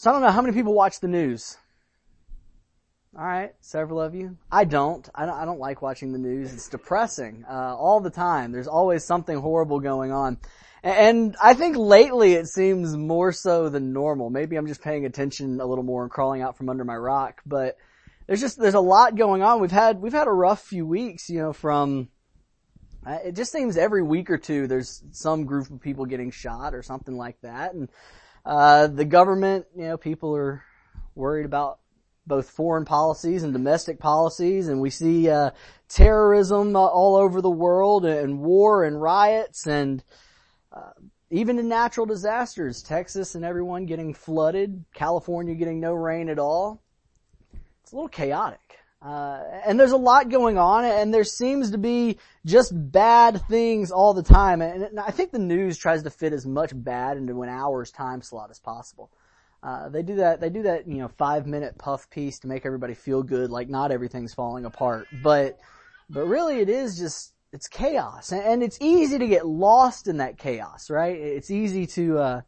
So I don't know how many people watch the news. All right, several of you. I don't like watching the news. It's depressing all the time. There's always something horrible going on. And I think lately it seems more so than normal. Maybe I'm just paying attention a little more and crawling out from under my rock, but there's a lot going on. We've had a rough few weeks, from it just seems every week or two there's some group of people getting shot or something like that. And the government, people are worried about both foreign policies and domestic policies, and we see terrorism all over the world, and war and riots, and even in natural disasters, Texas and everyone getting flooded, California getting no rain at all. It's a little chaotic. And there's a lot going on, and there seems to be just bad things all the time. And I think the news tries to fit as much bad into an hour's time slot as possible. They do that, 5-minute puff piece to make everybody feel good, like not everything's falling apart. But really it is just, it's chaos. And it's easy to get lost in that chaos, right? It's easy to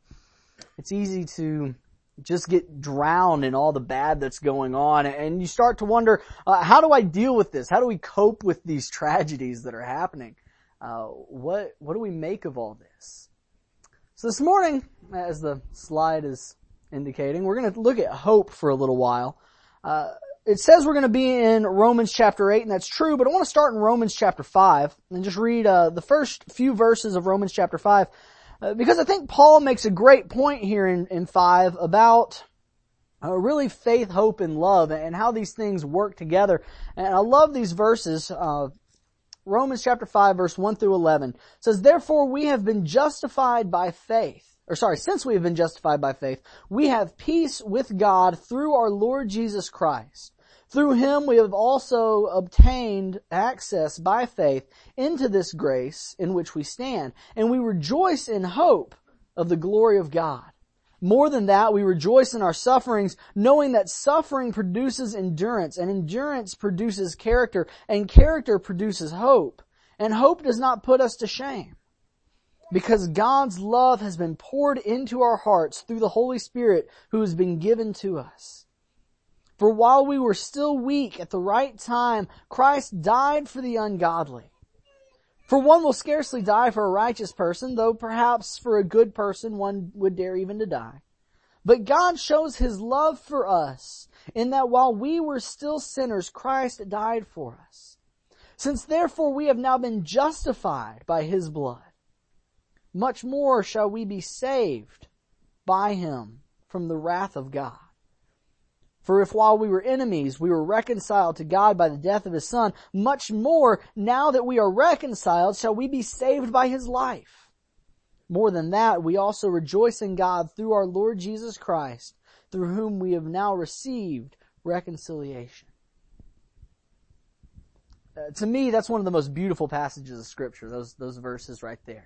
just get drowned in all the bad that's going on, and you start to wonder, how do I deal with this? How do we cope with these tragedies that are happening? What do we make of all this? So this morning, as the slide is indicating, we're going to look at hope for a little while. It says we're going to be in Romans chapter 8, and that's true, but I want to start in Romans chapter 5 and just read the first few verses of Romans chapter 5. Because I think Paul makes a great point here in 5 about really faith, hope, and love, and how these things work together. And I love these verses. Romans chapter 5 verse 1 through 11 says, "Therefore we have been justified by faith." Since we have been justified by faith, we have peace with God through our Lord Jesus Christ. Through him we have also obtained access by faith into this grace in which we stand, and we rejoice in hope of the glory of God. More than that, we rejoice in our sufferings, knowing that suffering produces endurance, and endurance produces character, and character produces hope. And hope does not put us to shame, because God's love has been poured into our hearts through the Holy Spirit who has been given to us. For while we were still weak, at the right time, Christ died for the ungodly. For one will scarcely die for a righteous person, though perhaps for a good person one would dare even to die. But God shows his love for us, in that while we were still sinners, Christ died for us. Since therefore we have now been justified by his blood, much more shall we be saved by him from the wrath of God. For if while we were enemies, we were reconciled to God by the death of his Son, much more, now that we are reconciled, shall we be saved by his life. More than that, we also rejoice in God through our Lord Jesus Christ, through whom we have now received reconciliation. To me, that's one of the most beautiful passages of Scripture, those verses right there.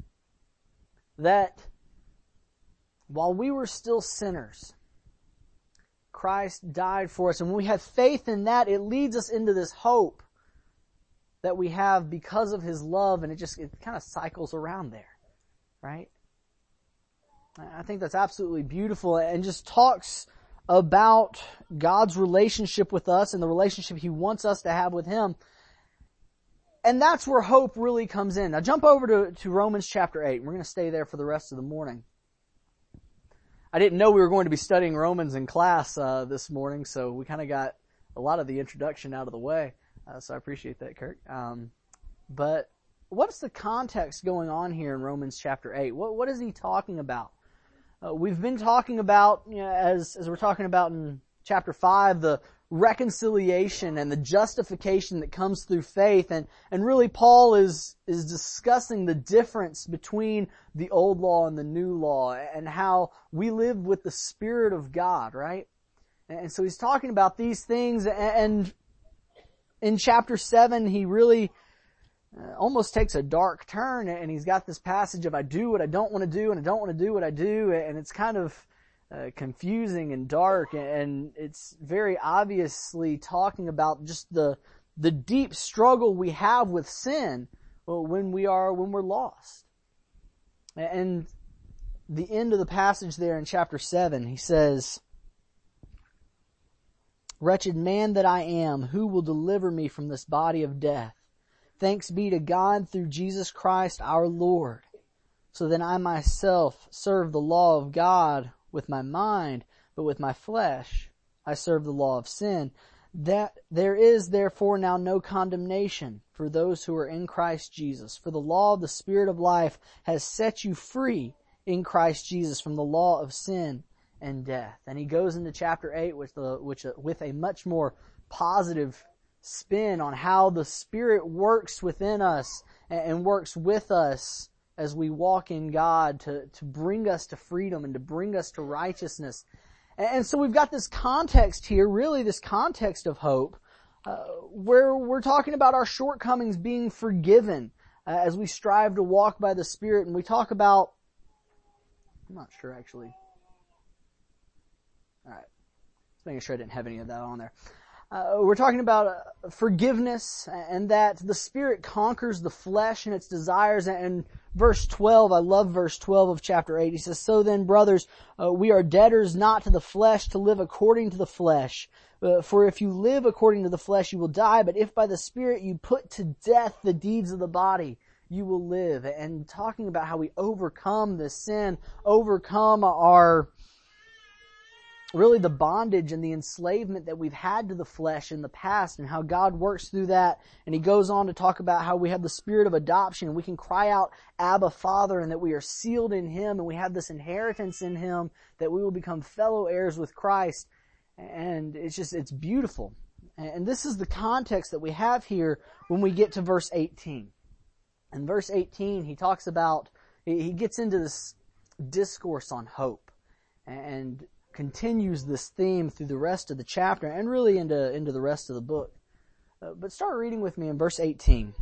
That while we were still sinners, Christ died for us, and when we have faith in that, it leads us into this hope that we have because of his love, and it kind of cycles around there, right? I think that's absolutely beautiful, and just talks about God's relationship with us and the relationship he wants us to have with him. And that's where hope really comes in. Now jump over to Romans chapter 8. We're going to stay there for the rest of the morning. I didn't know we were going to be studying Romans in class this morning, so we kind of got a lot of the introduction out of the way. So I appreciate that, Kirk. But what's the context going on here in Romans chapter 8? What is he talking about? We've been talking about, as we're talking about in chapter 5, the reconciliation and the justification that comes through faith, and really Paul is discussing the difference between the old law and the new law, and how we live with the Spirit of God, right? And so he's talking about these things, and in chapter 7 he really almost takes a dark turn, and he's got this passage of I do what I don't want to do, and I don't want to do what I do, and it's kind of confusing and dark, and it's very obviously talking about just the deep struggle we have with sin when we're lost. And the end of the passage there in chapter 7, he says, "Wretched man that I am, who will deliver me from this body of death? Thanks be to God through Jesus Christ our Lord. So then I myself serve the law of God with my mind, but with my flesh I serve the law of sin. That there is therefore now no condemnation for those who are in Christ Jesus. For the law of the Spirit of life has set you free in Christ Jesus from the law of sin and death." And he goes into chapter 8 with a much more positive spin on how the Spirit works within us and works with us as we walk in God to bring us to freedom and to bring us to righteousness. And so we've got this context here, really this context of hope, where we're talking about our shortcomings being forgiven as we strive to walk by the Spirit. And we talk about, I'm not sure actually. Alright. Just making sure I didn't have any of that on there. We're talking about forgiveness and that the Spirit conquers the flesh and its desires. And verse 12, I love verse 12 of chapter 8. He says, "So then, brothers, we are debtors not to the flesh to live according to the flesh. For if you live according to the flesh, you will die. But if by the Spirit you put to death the deeds of the body, you will live." And talking about how we overcome this sin, overcome really the bondage and the enslavement that we've had to the flesh in the past and how God works through that. And he goes on to talk about how we have the spirit of adoption and we can cry out, "Abba, Father," and that we are sealed in him and we have this inheritance in him that we will become fellow heirs with Christ. And it's beautiful. And this is the context that we have here when we get to verse 18. In verse 18, he gets into this discourse on hope and continues this theme through the rest of the chapter and really into the rest of the book. But start reading with me in verse 18.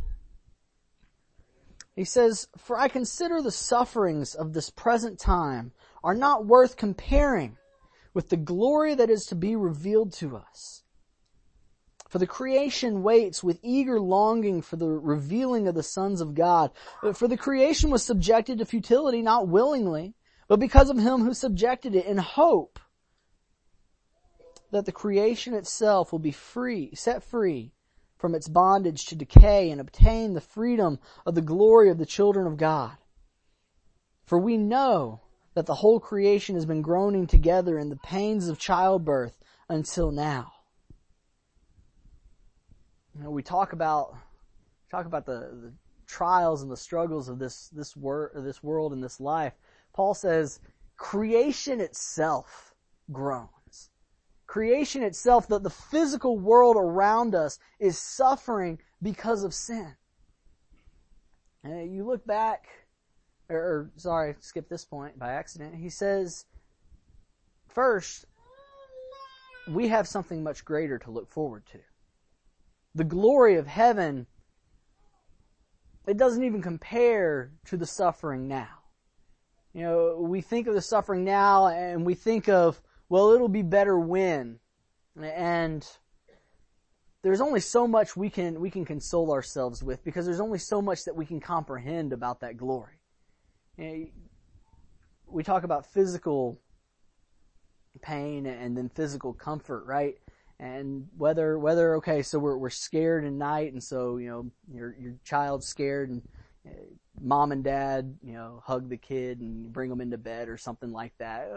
He says, "For I consider the sufferings of this present time are not worth comparing with the glory that is to be revealed to us. For the creation waits with eager longing for the revealing of the sons of God. For the creation was subjected to futility not willingly, but because of him who subjected it, in hope that the creation itself will be set free from its bondage to decay and obtain the freedom of the glory of the children of God. For we know that the whole creation has been groaning together in the pains of childbirth until now." You know, we talk about the trials and the struggles of this world and this life. Paul says, creation itself groans. Creation itself, the physical world around us is suffering because of sin. And you look back, skip this point by accident. He says, first, we have something much greater to look forward to. The glory of heaven, it doesn't even compare to the suffering now. You know, we think of the suffering now and we think of, well, it'll be better when. And there's only so much we can console ourselves with because there's only so much that we can comprehend about that glory. You know, we talk about physical pain and then physical comfort, right? And whether okay, so we're scared at night, and so your child's scared, and mom and dad hug the kid and bring them into bed or something like that.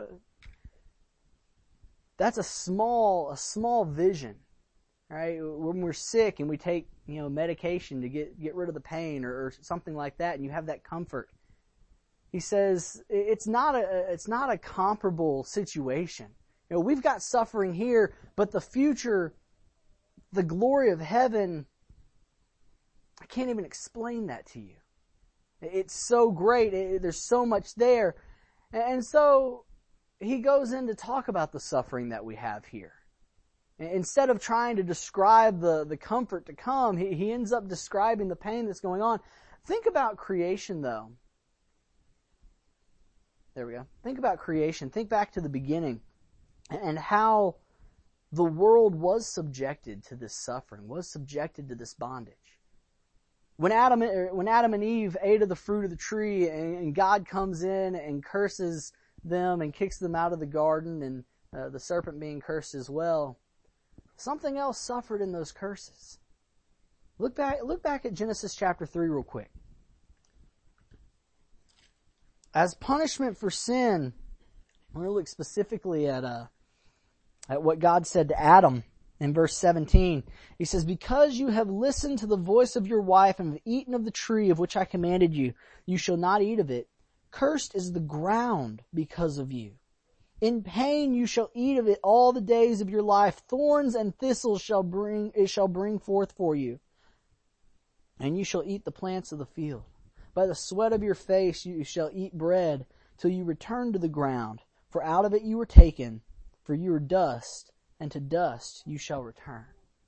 That's a small vision, right? When we're sick and we take medication to get rid of the pain or something like that, and you have that comfort. He says it's not a comparable situation. We've got suffering here, but the future, the glory of heaven, I can't even explain that to you. It's so great. There's so much there. And so he goes in to talk about the suffering that we have here. Instead of trying to describe the comfort to come, he ends up describing the pain that's going on. Think about creation, though. There we go. Think about creation. Think back to the beginning and how the world was subjected to this suffering, was subjected to this bondage. When Adam and Eve ate of the fruit of the tree, and God comes in and curses them and kicks them out of the garden, and the serpent being cursed as well, something else suffered in those curses. Look back at Genesis chapter 3 real quick. As punishment for sin, I'm going to look specifically at what God said to Adam in verse 17. He says, "Because you have listened to the voice of your wife and have eaten of the tree of which I commanded you, you shall not eat of it. Cursed is the ground because of you. In pain you shall eat of it all the days of your life. Thorns and thistles it shall bring forth for you. And you shall eat the plants of the field. By the sweat of your face you shall eat bread till you return to the ground. For out of it you were taken, for you are dust, and to dust you shall return."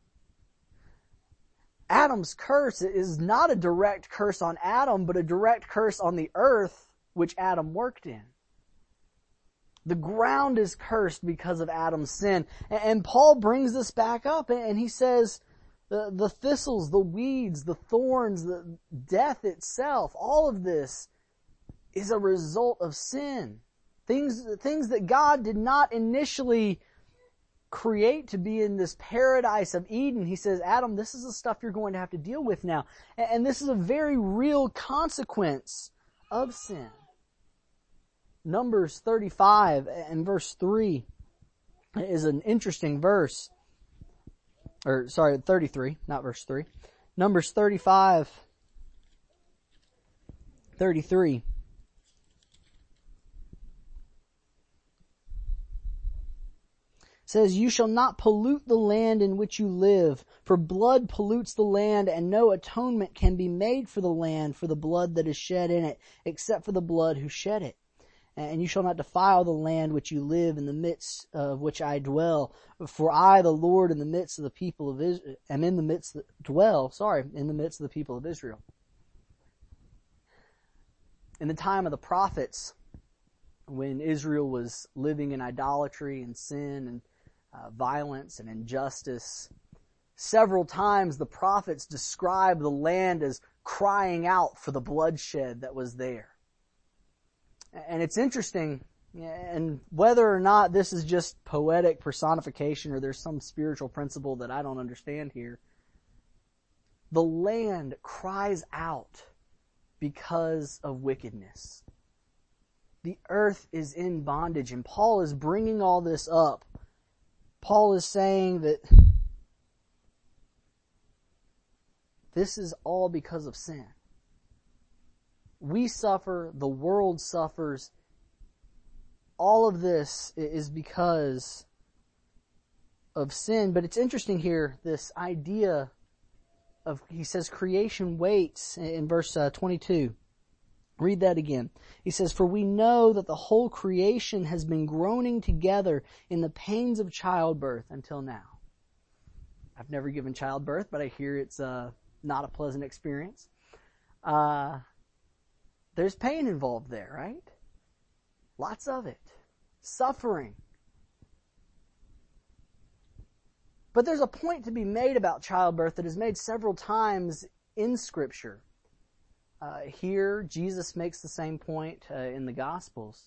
Adam's curse is not a direct curse on Adam, but a direct curse on the earth which Adam worked in. The ground is cursed because of Adam's sin. And Paul brings this back up, and he says the thistles, the weeds, the thorns, the death itself, all of this is a result of sin. Things that God did not initially create to be in this paradise of Eden. He says, Adam, this is the stuff you're going to have to deal with now. And this is a very real consequence of sin. Numbers 35 and verse 3 is an interesting verse. 33, not verse 3. Numbers 35, 33. Says, "You shall not pollute the land in which you live, for blood pollutes the land, and no atonement can be made for the land for the blood that is shed in it, except for the blood who shed it. And you shall not defile the land which you live in the midst of which I dwell. For I, the Lord, in the midst of the people of Israel, in the midst of the people of Israel." In the time of the prophets, when Israel was living in idolatry and sin and violence and injustice, several times the prophets describe the land as crying out for the bloodshed that was there. And it's interesting, and whether or not this is just poetic personification or there's some spiritual principle that I don't understand here, the land cries out because of wickedness. The earth is in bondage, and Paul is bringing all this up. Paul is saying that this is all because of sin. We suffer, the world suffers. All of this is because of sin. But it's interesting here, this idea of, he says, creation waits in verse 22. Read that again. He says, "For we know that the whole creation has been groaning together in the pains of childbirth until now." I've never given childbirth, but I hear it's not a pleasant experience. There's pain involved there, right? Lots of it. Suffering. But there's a point to be made about childbirth that is made several times in Scripture. Here, Jesus makes the same point in the Gospels.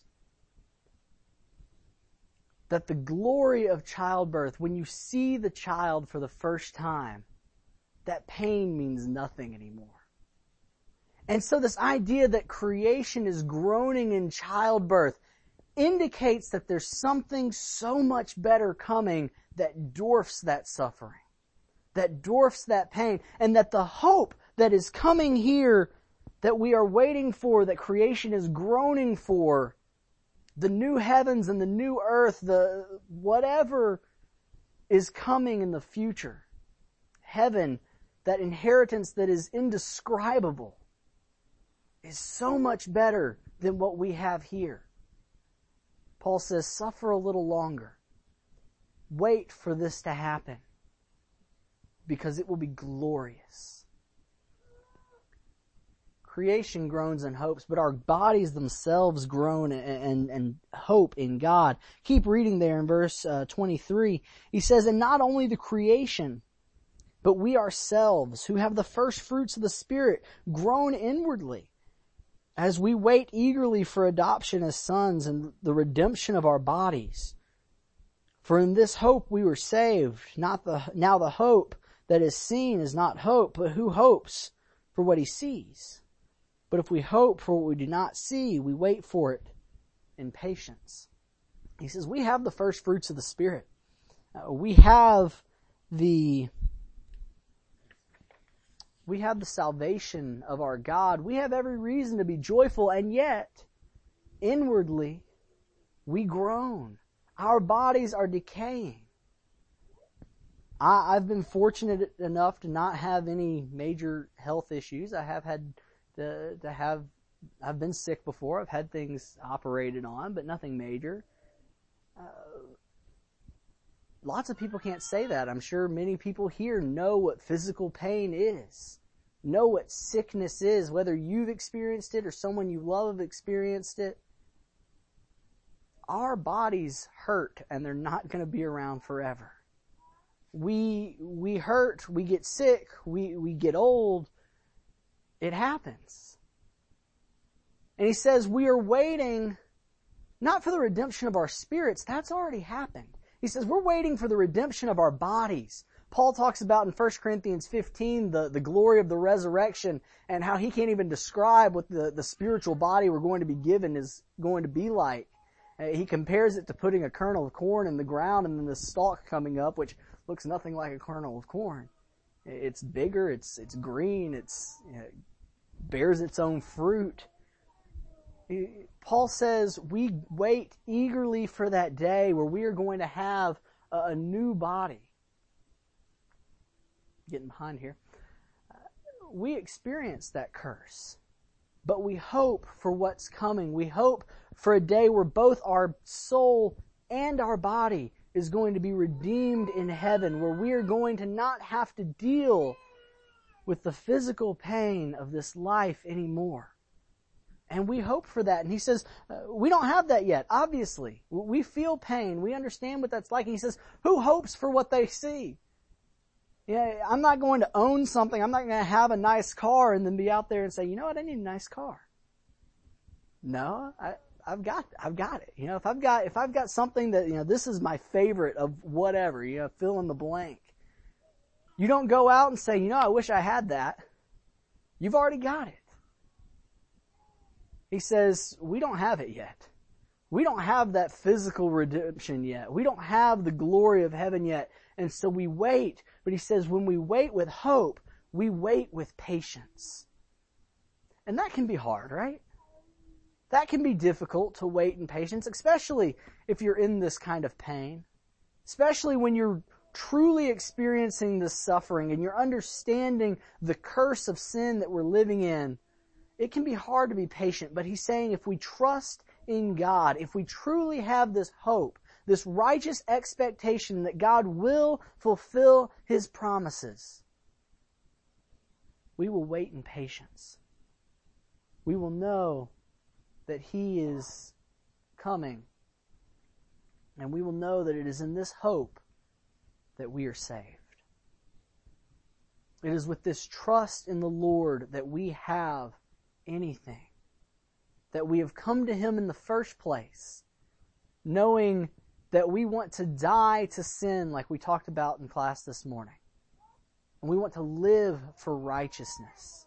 That the glory of childbirth, when you see the child for the first time, that pain means nothing anymore. And so this idea that creation is groaning in childbirth indicates that there's something so much better coming that dwarfs that suffering, that dwarfs that pain, and that the hope that is coming here that we are waiting for, that creation is groaning for, the new heavens and the new earth, the whatever is coming in the future, heaven, that inheritance that is indescribable, is so much better than what we have here. Paul says, suffer a little longer. Wait for this to happen, because it will be glorious. Creation groans and hopes, but our bodies themselves groan and hope in God. Keep reading there in verse 23. He says, "And not only the creation, but we ourselves, who have the first fruits of the Spirit, groan inwardly as we wait eagerly for adoption as sons and the redemption of our bodies. For in this hope we were saved. Now the hope that is seen is not hope, but who hopes for what he sees? But if we hope for what we do not see, we wait for it in patience. He says we have the first fruits of the Spirit. We have the salvation of our God. We have every reason to be joyful, and yet, inwardly, we groan. Our bodies are decaying. I've been fortunate enough to not have any major health issues. I have had I've been sick before. I've had things operated on, but nothing major. Lots of people can't say that. I'm sure many people here know what physical pain is, know what sickness is, whether you've experienced it or someone you love have experienced it. Our bodies hurt, and they're not going to be around forever. We hurt, we get sick, we get old. It happens. And he says we are waiting not for the redemption of our spirits. That's already happened. He says we're waiting for the redemption of our bodies. Paul talks about in 1 Corinthians 15 the glory of the resurrection and how he can't even describe what the spiritual body we're going to be given is going to be like. He compares it to putting a kernel of corn in the ground and then the stalk coming up, which looks nothing like a kernel of corn. It's bigger, it's green, it bears its own fruit. Paul says we wait eagerly for that day where we are going to have a new body. Getting behind here. We experience that curse, but we hope for what's coming. We hope for a day where both our soul and our body is going to be redeemed in heaven, where we are going to not have to deal with the physical pain of this life anymore. And we hope for that. And he says, we don't have that yet, obviously. We feel pain. We understand what that's like. And he says, who hopes for what they see? Yeah, I'm not going to own something. I'm not going to have a nice car and then be out there and say, you know what, I need a nice car. No, I've got it. You know, if I've got something that, you know, this is my favorite of whatever, you know, fill in the blank. You don't go out and say, you know, I wish I had that. You've already got it. He says, we don't have it yet. We don't have that physical redemption yet. We don't have the glory of heaven yet. And so we wait. But he says, when we wait with hope, we wait with patience. And that can be hard, right? That can be difficult to wait in patience, especially if you're in this kind of pain. Especially when you're truly experiencing this suffering and you're understanding the curse of sin that we're living in. It can be hard to be patient, but he's saying if we trust in God, if we truly have this hope, this righteous expectation that God will fulfill His promises, we will wait in patience. We will know that He is coming, and we will know that it is in this hope that we are saved. It is with this trust in the Lord that we have anything, that we have come to Him in the first place, knowing that we want to die to sin like we talked about in class this morning. And we want to live for righteousness.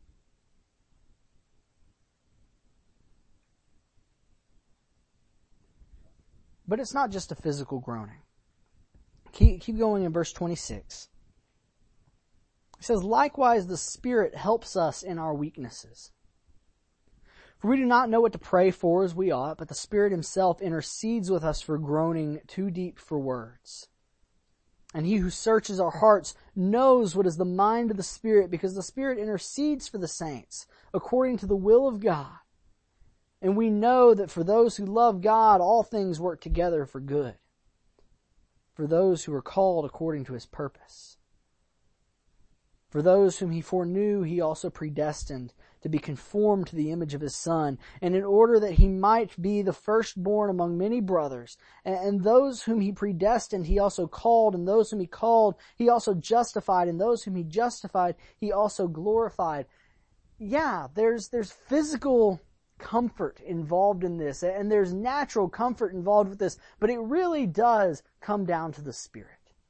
But it's not just a physical groaning. Keep going in verse 26. It says, likewise the Spirit helps us in our weaknesses. For we do not know what to pray for as we ought, but the Spirit Himself intercedes with us for groaning too deep for words. And He who searches our hearts knows what is the mind of the Spirit, because the Spirit intercedes for the saints according to the will of God. And we know that for those who love God, all things work together for good, for those who are called according to His purpose. For those whom he foreknew, he also predestined to be conformed to the image of his Son, and in order that he might be the firstborn among many brothers. And those whom he predestined, he also called, and those whom he called, he also justified, and those whom he justified, he also glorified. Yeah, there's physical comfort involved in this, and there's natural comfort involved with this, but it really does come down to the Spirit.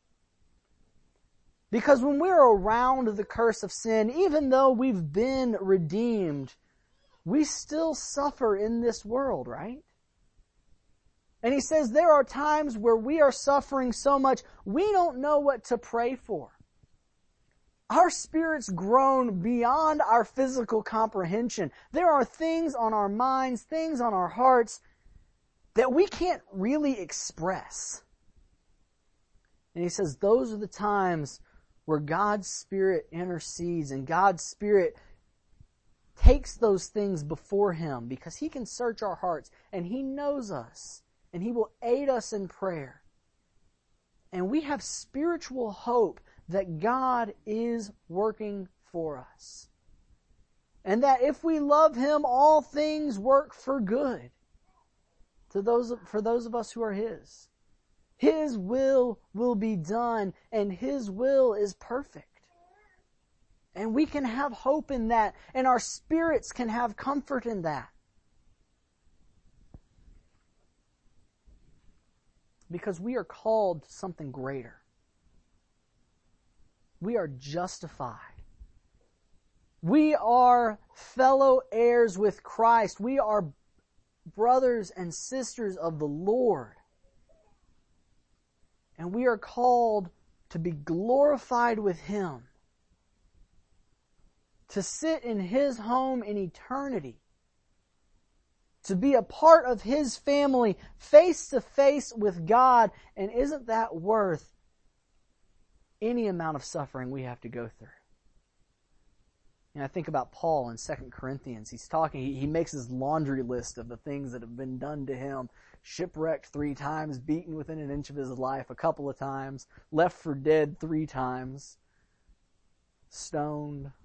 Because when we're around the curse of sin, even though we've been redeemed, we still suffer in this world, right? And he says there are times where we are suffering so much, we don't know what to pray for. Our spirits groan beyond our physical comprehension. There are things on our minds, things on our hearts that we can't really express. And he says those are the times where God's Spirit intercedes and God's Spirit takes those things before Him because He can search our hearts and He knows us and He will aid us in prayer. And we have spiritual hope that God is working for us. And that if we love Him, all things work for good for those of us who are His. His will be done, and His will is perfect. And we can have hope in that, and our spirits can have comfort in that. Because we are called to something greater. We are justified. We are fellow heirs with Christ. We are brothers and sisters of the Lord. And we are called to be glorified with Him. To sit in His home in eternity. To be a part of His family, face to face with God. And isn't that worth any amount of suffering we have to go through? And I think about Paul in 2 Corinthians. He makes his laundry list of the things that have been done to him. Shipwrecked 3 times, beaten within an inch of his life a couple of times, left for dead 3 times, stoned,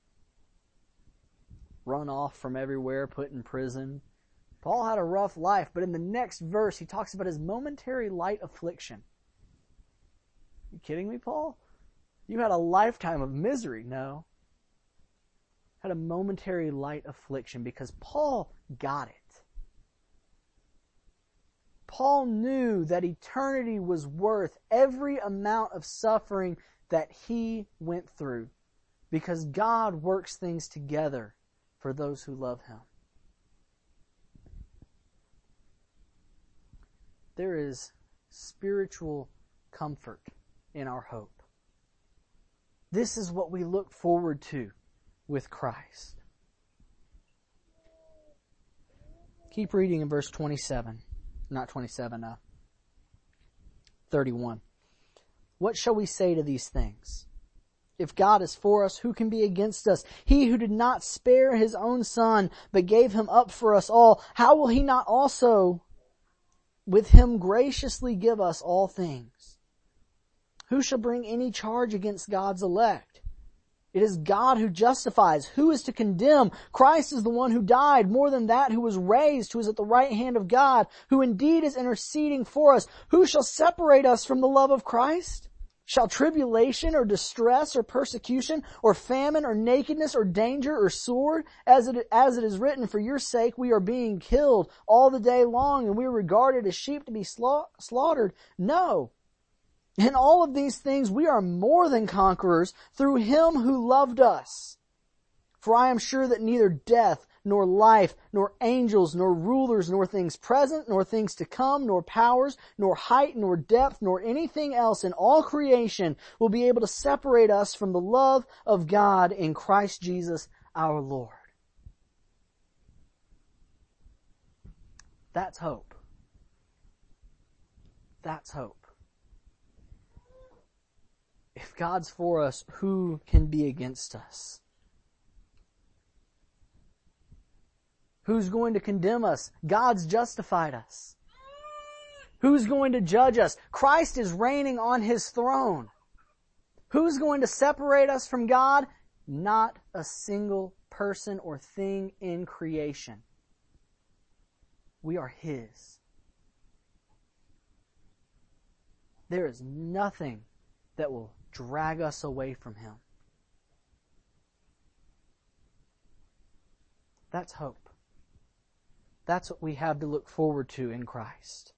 run off from everywhere, put in prison. Paul had a rough life, but in the next verse he talks about his momentary light affliction. You kidding me, Paul? You had a lifetime of misery. No. Had a momentary light affliction because Paul got it. Paul knew that eternity was worth every amount of suffering that he went through because God works things together for those who love Him. There is spiritual comfort in our hope. This is what we look forward to with Christ. Keep reading in verse 27. Not 27, 31. What shall we say to these things? If God is for us, who can be against us? He who did not spare His own Son, but gave Him up for us all, how will He not also with Him graciously give us all things? Who shall bring any charge against God's elect? It is God who justifies. Who is to condemn? Christ is the one who died, more than that, who was raised, who is at the right hand of God, who indeed is interceding for us. Who shall separate us from the love of Christ? Shall tribulation or distress or persecution or famine or nakedness or danger or sword? As it is written, for your sake we are being killed all the day long, and we are regarded as sheep to be slaughtered. No. In all of these things we are more than conquerors through Him who loved us. For I am sure that neither death, nor life, nor angels, nor rulers, nor things present, nor things to come, nor powers, nor height, nor depth, nor anything else in all creation will be able to separate us from the love of God in Christ Jesus our Lord. That's hope. That's hope. If God's for us, who can be against us? Who's going to condemn us? God's justified us. Who's going to judge us? Christ is reigning on His throne. Who's going to separate us from God? Not a single person or thing in creation. We are His. There is nothing that will drag us away from Him. That's hope. That's what we have to look forward to in Christ.